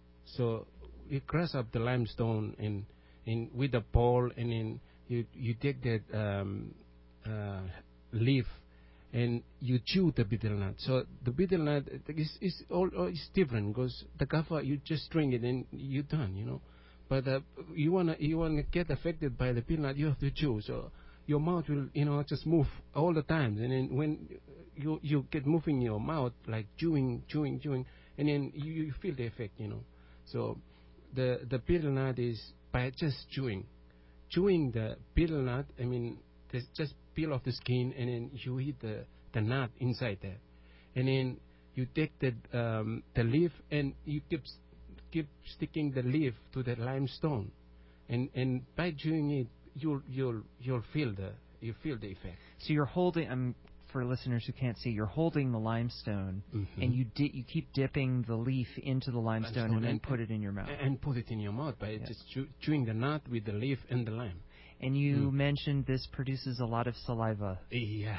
So you crush up the limestone and and with a pole, and then you you take that um, uh, leaf and you chew the betel nut. So the betel nut is is all, all is different, because the kava you just drink it and you're done, you know. But uh, you wanna you wanna get affected by the betel nut, you have to chew. So your mouth will, you know, just move all the time, and then when you you get moving your mouth like chewing, chewing, chewing, and then you, you feel the effect, you know. So the the betel nut is by just chewing, chewing the betel nut. I mean, there's just peel off the skin, and then you eat the the nut inside there, and then you take the um, the leaf and you keep keep sticking the leaf to the limestone, and and by chewing it, you'll you'll you'll feel the you feel the effect. So you're holding. Um, for listeners who can't see, you're holding the limestone, mm-hmm. and you di- you keep dipping the leaf into the limestone, limestone and then and, put it in your mouth. And put it in your mouth by yeah. just chew, chewing the nut with the leaf and the lime. And you mm. mentioned this produces a lot of saliva. Yeah.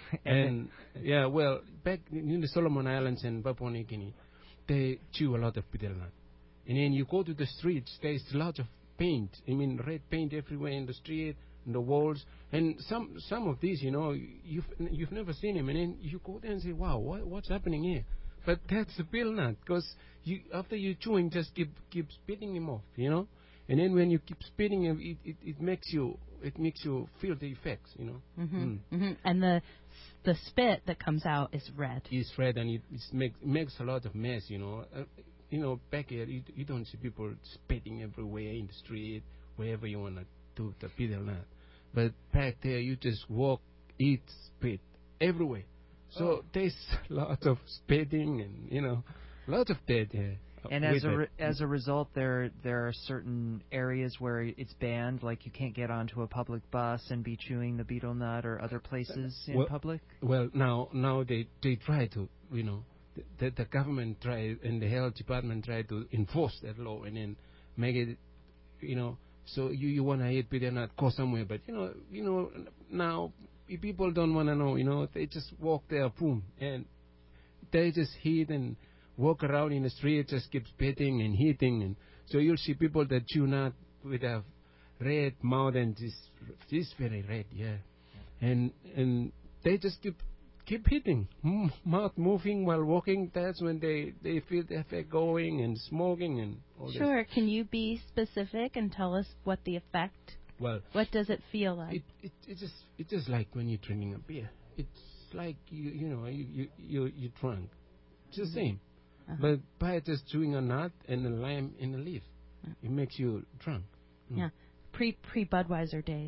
and yeah, well, back in the Solomon Islands and Papua New Guinea, they chew a lot of betel nut. And then you go to the streets, there's a lot of paint. I mean, red paint everywhere in the street, in the walls. And some some of these, you know, you've you've never seen them. And then you go there and say, wow, what, what's happening here? But that's the betel nut, because you, after you chewing, just keep keep spitting them off, you know. And then when you keep spitting them, it, it, it makes you it makes you feel the effects, you know. Mm-hmm. Mm. Mm-hmm. And the the spit that comes out is red. It's red, and it it's make, makes a lot of mess, you know. Uh, you know, back here, you, you don't see people spitting everywhere in the street, wherever you want to do the betel nut. But back there, you just walk, eat, spit everywhere. So oh. there's a lot of spitting and, you know, a lot of that here. And as a re- as a result, there there are certain areas where it's banned, like you can't get onto a public bus and be chewing the betel nut, or other places in well, public. Well, now now they they try to, you know, the the government try and the health department try to enforce that law and then make it, you know, so you you want to eat betel nut, go somewhere, but you know you know now people don't want to know, you know, they just walk there, boom, and they just hit and walk around in the street, just keep spitting and hitting, and so you'll see people that chew nut with a red mouth and this this very red, yeah, and and they just keep keep hitting, mm, mouth moving while walking. That's when they they feel the effect going, and smoking and all this. Sure. Can you be specific and tell us what the effect? Well, what does it feel like? It it it's just it's just like when you're drinking a beer. It's like you you know you you you you drunk. It's the mm-hmm. same. Uh-huh. But by just chewing a nut and a lime in a leaf, yeah. it makes you drunk. Mm. Yeah, pre pre Budweiser days.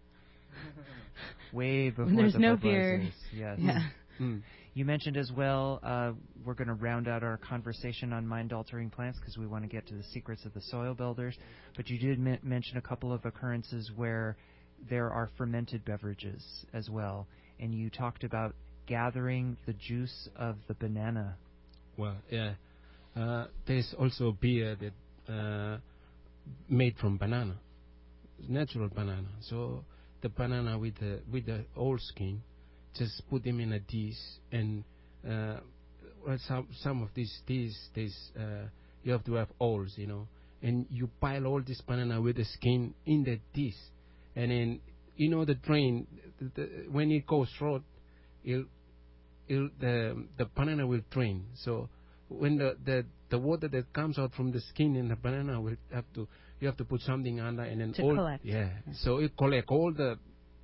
Way before when there's the no Budweisers. beer. Yes. Yeah. Mm. You mentioned as well, uh, we're going to round out our conversation on mind-altering plants because we want to get to the secrets of the soil builders. But you did m- mention a couple of occurrences where there are fermented beverages as well, and you talked about gathering the juice of the banana. Well, yeah. Uh, there's also beer that uh, made from banana, natural banana. So the banana with the with the old skin, just put them in a dish, and uh, well, some some of these these these uh, you have to have holes, you know, and you pile all this banana with the skin in the dish, and then you know the drain. The, the, when it goes short, it'll, it'll, the the banana will drain. So when the, the the water that comes out from the skin in the banana will have to you have to put something under and then to all collect. Yeah, yeah. So it collect all the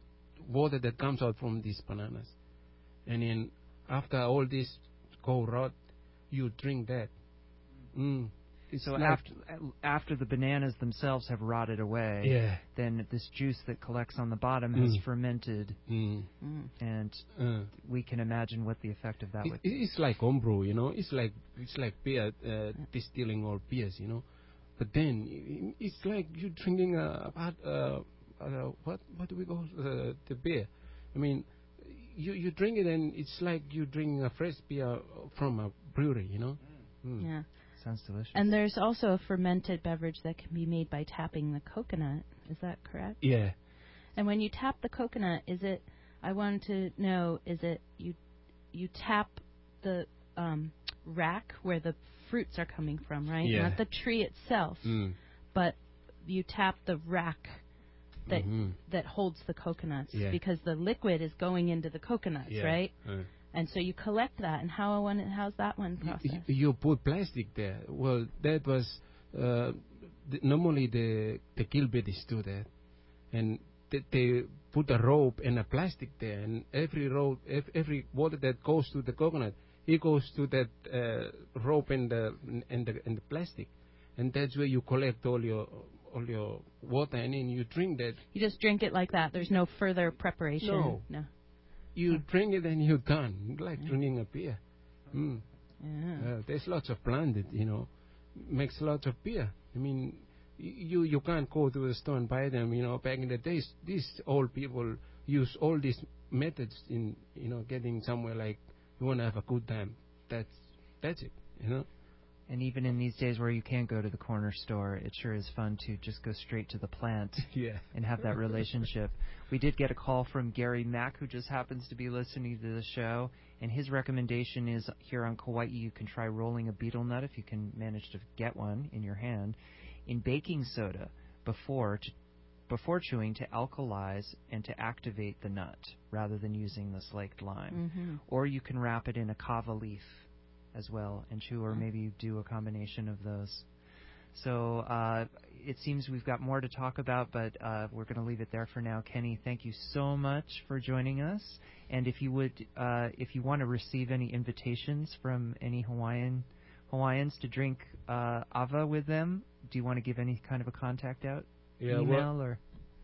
water that comes out from these bananas, and then after all this go rot, you drink that. Mm. It's So like after after the bananas themselves have rotted away, yeah, then this juice that collects on the bottom Mm. has fermented, mm. Mm. and Uh, we can imagine what the effect of that it, would be. it's like homebrew, you know. It's like it's like beer, uh, distilling all beers, you know. But then i- it's like you drinking a, a, a, a what what do we call uh, the beer? I mean, you you drink it and it's like you drinking a fresh beer from a brewery, you know. Mm. Yeah. Sounds delicious. And there's also a fermented beverage that can be made by tapping the coconut. Is that correct? Yeah. And when you tap the coconut, is it? I wanted to know, is it you? You tap the um, rack where the fruits are coming from, right? Yeah. Not the tree itself, Mm. but you tap the rack that Mhm. that holds the coconuts, Yeah. because the liquid is going into the coconuts, Yeah. right? Uh. And so you collect that. And how one? How's that one You, processed? you put plastic there. Well, that was uh, the, normally the the Gilbertis do that, and they, they put a rope and a plastic there, and every rope, ev- every water that goes to the coconut, it goes to that uh, rope and the and the and the plastic, and that's where you collect all your all your water, and then you drink that. You just drink it like that. There's no further preparation. No. No. You Huh. drink it and you're done, like Yeah. drinking a beer. Mm. Yeah. Uh, there's lots of plant that, you know, makes lots of beer. I mean, y- you you can't go to the store and buy them. You know, back in the days, these old people use all these methods in, you know, getting somewhere. Like you want to have a good time. That's that's it. You know. And even in these days where you can't go to the corner store, it sure is fun to just go straight to the plant Yeah. and have that relationship. We did get a call from Gary Mack, who just happens to be listening to the show, and his recommendation is here on Kauai, you can try rolling a betel nut, if you can manage to get one in your hand, in baking soda before to, before chewing to alkalize and to activate the nut, rather than using the slaked lime. Mm-hmm. Or you can wrap it in a kava leaf as well and chew, or Mm. maybe you do a combination of those. So uh, it seems we've got more to talk about, but uh, we're going to leave it there for now. Kenny, thank you so much for joining us. And if you would, uh, if you want to receive any invitations from any Hawaiian Hawaiians to drink uh, ava with them, do you want to give any kind of a contact out? Yeah. Email Well. or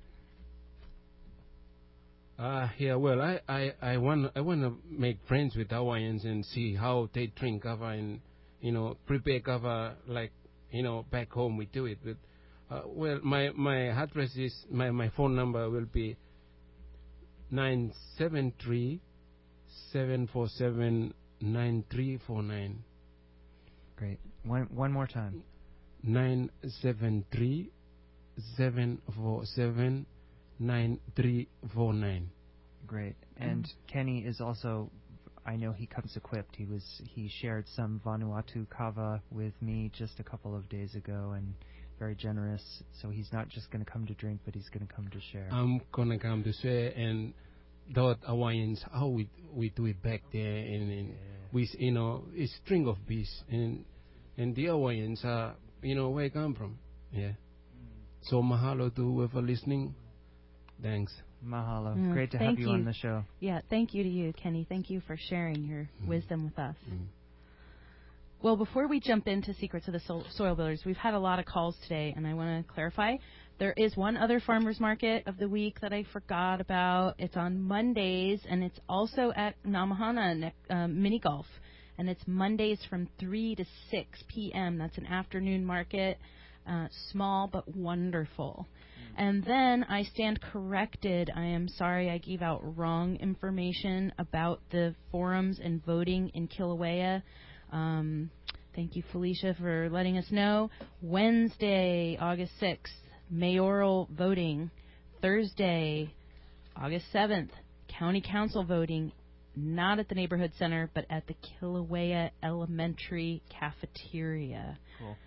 Uh, yeah. Well, I I I want I want to make friends with Hawaiians and see how they drink kava and, you know, prepare kava like, you know, back home we do it. But uh, well, my my address is my my phone number will be nine seven three seven four seven nine three four nine. great. One one more time. Nine seven three seven four seven nine three four nine. Great. And Kenny is also, I know he comes equipped. He was he shared some Vanuatu kava with me just a couple of days ago, and very generous. So he's not just going to come to drink, but he's going to come to share. I'm gonna come to share and thought Hawaiians how we we do it back there, and, and we you know it's string of bees, and and the Hawaiians are, you know, where I come from. Yeah. So mahalo to whoever listening. Thanks. Mahalo. Mm, Great to thank have you, you. on the show. Yeah, thank you to you, Kenny. Thank you for sharing your Mm. wisdom with us. Mm. Well, before we jump into Secrets of the Soil, soil Builders, we've had a lot of calls today, and I want to clarify. There is one other farmers market of the week that I forgot about. It's on Mondays, and it's also at Namahana ne- um, Mini Golf. And it's Mondays from three to six p.m. That's an afternoon market, uh, small but wonderful. And then I stand corrected. I am sorry I gave out wrong information about the forums and voting in Kilauea. Um, thank you, Felicia, for letting us know. Wednesday, August sixth, mayoral voting. Thursday, August seventh, county council voting, not at the neighborhood center, but at the Kilauea Elementary cafeteria. Cool.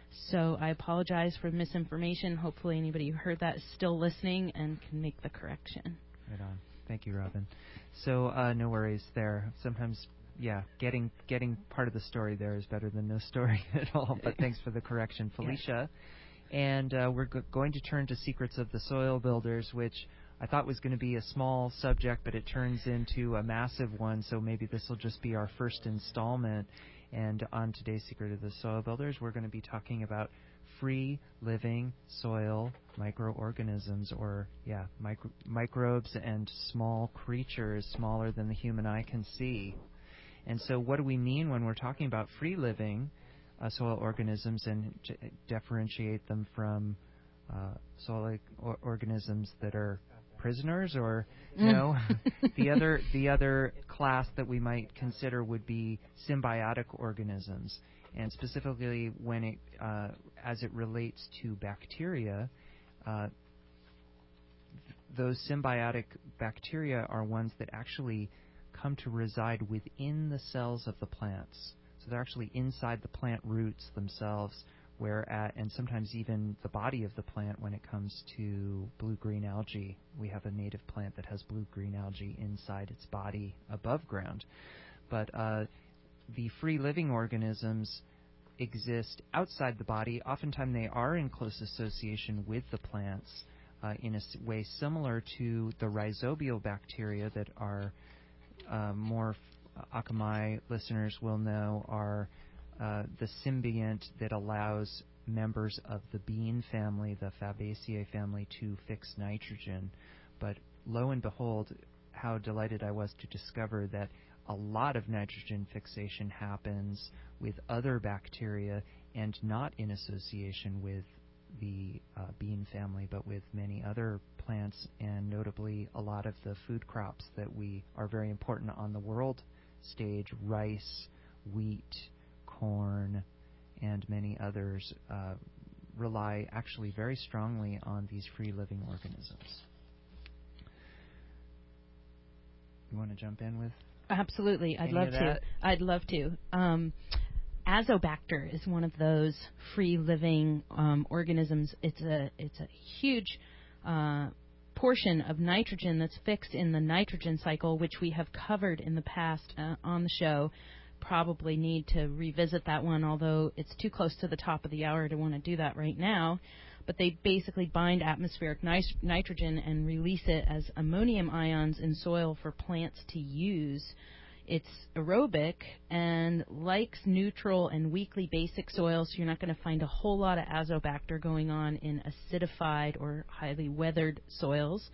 So I apologize for misinformation. Hopefully anybody who heard that is still listening and can make the correction. Right on. Thank you, Robin. So uh, no worries there. Sometimes, yeah, getting getting part of the story there is better than no story at all. But thanks for the correction, Felicia. Yeah. And uh, we're go- going to turn to Secrets of the Soil Builders, which I thought was going to be a small subject, but it turns into a massive one. So maybe this will just be our first installment. And on today's Secret of the Soil Builders, we're going to be talking about free living soil microorganisms, or yeah, micro- microbes and small creatures smaller than the human eye can see. And so what do we mean when we're talking about free living uh, soil organisms, and j- differentiate them from uh, soil or- organisms that are prisoners, or Mm. no? the other the other class that we might consider would be symbiotic organisms, and specifically when it uh, as it relates to bacteria, uh, th- those symbiotic bacteria are ones that actually come to reside within the cells of the plants. So they're actually inside the plant roots themselves, where at, and sometimes even the body of the plant when it comes to blue-green algae. We have a native plant that has blue-green algae inside its body above ground. But uh, the free-living organisms exist outside the body. Oftentimes they are in close association with the plants uh, in a s- way similar to the rhizobial bacteria that are uh, more f- Akamai listeners will know are Uh, the symbiont that allows members of the bean family, the Fabaceae family, to fix nitrogen. But lo and behold, how delighted I was to discover that a lot of nitrogen fixation happens with other bacteria and not in association with the uh, bean family, but with many other plants, and notably a lot of the food crops that we are very important on the world stage: rice, wheat, corn, and many others uh, rely actually very strongly on these free-living organisms. You want to jump in with? Absolutely, I'd any love of to. that? I'd love to. Um, Azobacter is one of those free-living um, organisms. It's a it's a huge uh, portion of nitrogen that's fixed in the nitrogen cycle, which we have covered in the past uh, on the show. Probably need to revisit that one, although it's too close to the top of the hour to want to do that right now. But they basically bind atmospheric nit- nitrogen and release it as ammonium ions in soil for plants to use. It's aerobic and likes neutral and weakly basic soil, so you're not going to find a whole lot of Azobacter going on in acidified or highly weathered soils.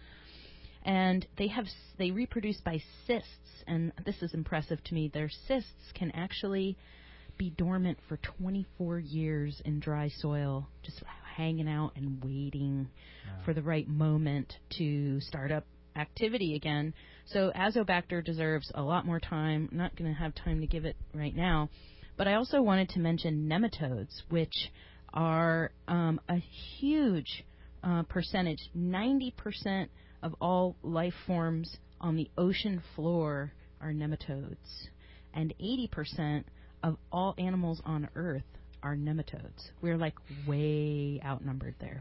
And they have they reproduce by cysts, and this is impressive to me. Their cysts can actually be dormant for twenty-four years in dry soil, just hanging out and waiting wow. for the right moment to start up activity again. So Azobacter deserves a lot more time. I'm not going to have time to give it right now. But I also wanted to mention nematodes, which are um, a huge uh, percentage, ninety percent of all life forms on the ocean floor are nematodes, and eighty percent of all animals on Earth are nematodes. We're like way outnumbered there.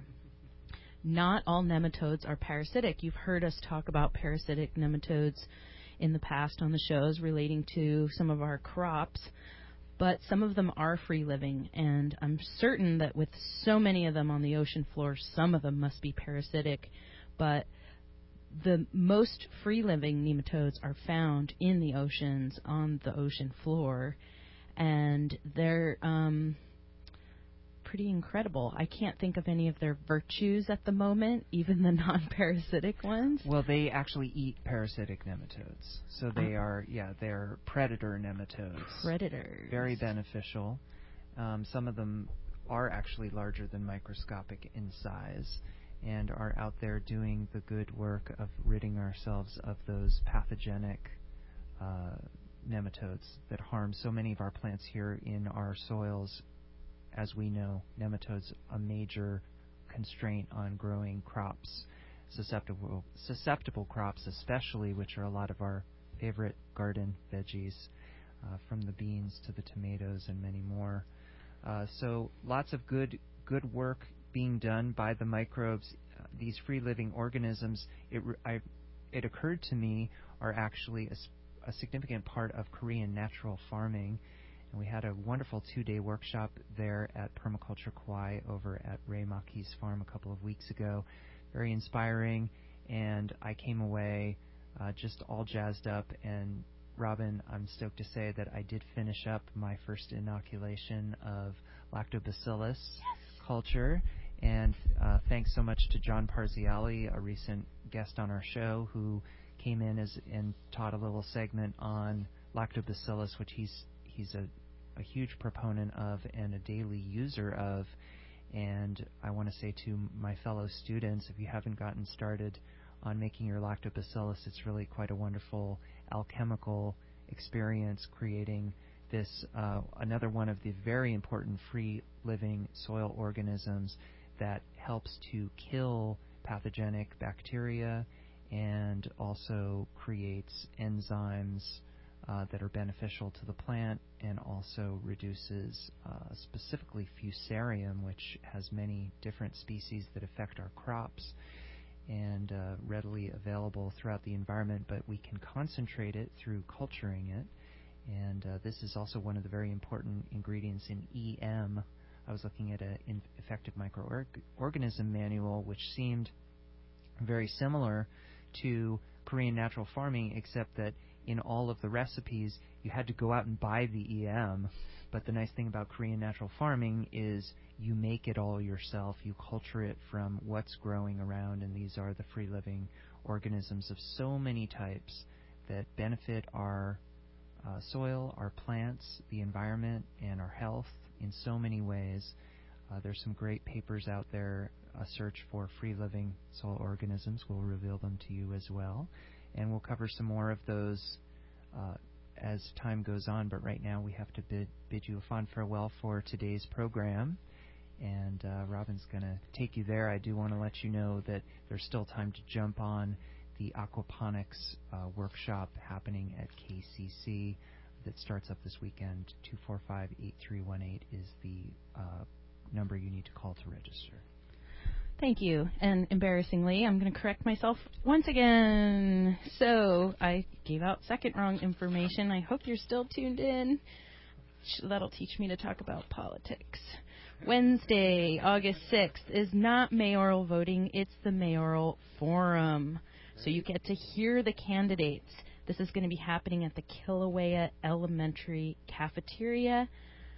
Not all nematodes are parasitic. You've heard us talk about parasitic nematodes in the past on the shows relating to some of our crops, but some of them are free-living, and I'm certain that with so many of them on the ocean floor, some of them must be parasitic, but the most free-living nematodes are found in the oceans, on the ocean floor, and they're um, pretty incredible. I can't think of any of their virtues at the moment, even the non-parasitic ones. Well, they actually eat parasitic nematodes, so they uh, are, yeah, they're predator nematodes. Predators. Very beneficial. Um, some of them are actually larger than microscopic in size, and are out there doing the good work of ridding ourselves of those pathogenic uh, nematodes that harm so many of our plants here in our soils. As we know, nematodes a major constraint on growing crops, susceptible susceptible crops especially, which are a lot of our favorite garden veggies, uh, from the beans to the tomatoes and many more. Uh, so lots of good good work being done by the microbes. Uh, these free-living organisms, it, I, it occurred to me, are actually a, a significant part of Korean natural farming. And we had a wonderful two-day workshop there at Permaculture Kauai over at Ray Maki's farm a couple of weeks ago. Very inspiring, and I came away uh, just all jazzed up. And Robin, I'm stoked to say that I did finish up my first inoculation of Lactobacillus yes. culture. And uh, thanks so much to John Parziali, a recent guest on our show, who came in as and taught a little segment on Lactobacillus, which he's he's a, a huge proponent of and a daily user of. And I want to say to my fellow students, if you haven't gotten started on making your Lactobacillus, it's really quite a wonderful alchemical experience, creating this uh, another one of the very important free-living soil organisms that helps to kill pathogenic bacteria and also creates enzymes uh, that are beneficial to the plant, and also reduces uh, specifically fusarium, which has many different species that affect our crops and uh, readily available throughout the environment, but we can concentrate it through culturing it. And uh, this is also one of the very important ingredients in E M. I was looking at an in effective microorganism manual, which seemed very similar to Korean natural farming, except that in all of the recipes you had to go out and buy the E M. But the nice thing about Korean natural farming is you make it all yourself. You culture it from what's growing around, and these are the free-living organisms of so many types that benefit our uh, soil, our plants, the environment, and our health in so many ways. Uh, there's some great papers out there. A search for free-living soil organisms. We'll reveal them to you as well. And we'll cover some more of those uh, as time goes on. But right now we have to bid, bid you a fond farewell for today's program. And uh, Robin's going to take you there. I do want to let you know that there's still time to jump on the aquaponics uh, workshop happening at K C C that starts up this weekend. two four five, eight three one eight is the uh, number you need to call to register. Thank you. And embarrassingly, I'm going to correct myself once again. So I gave out second wrong information. I hope you're still tuned in. That'll teach me to talk about politics. Wednesday, August sixth, is not mayoral voting. It's the mayoral forum. So you get to hear the candidates. This is going to be happening at the Kilauea Elementary Cafeteria.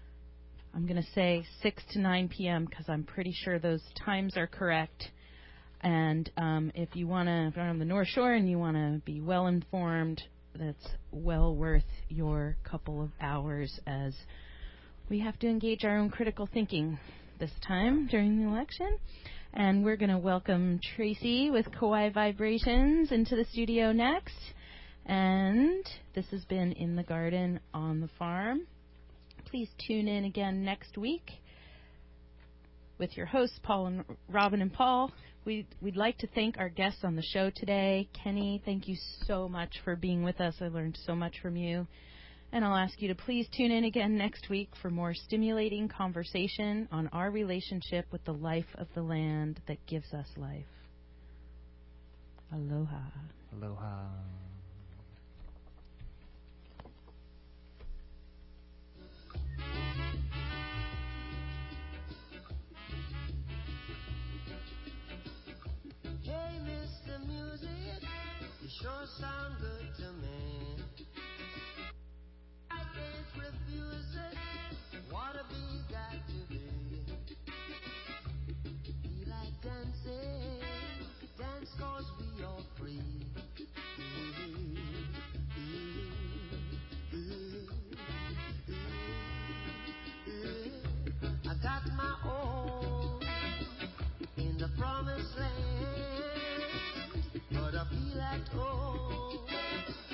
I'm going to say six to nine p.m. because I'm pretty sure those times are correct. And um, if you want to, if you're on the North Shore and you want to be well informed, that's well worth your couple of hours, as we have to engage our own critical thinking this time during the election. And we're going to welcome Tracy with Kauai Vibrations into the studio next. And this has been In the Garden on the Farm. Please tune in again next week with your hosts, Paul and Robin and Paul. We'd, we'd like to thank our guests on the show today. Kenny, thank you so much for being with us. I learned so much from you. And I'll ask you to please tune in again next week for more stimulating conversation on our relationship with the life of the land that gives us life. Aloha. Aloha. Hey, Mister Music, you sure sound good to me. I can't refuse it. What a bee got to be. We like dancing, dance 'cause we are free. I got my own in the promised land, but I feel at home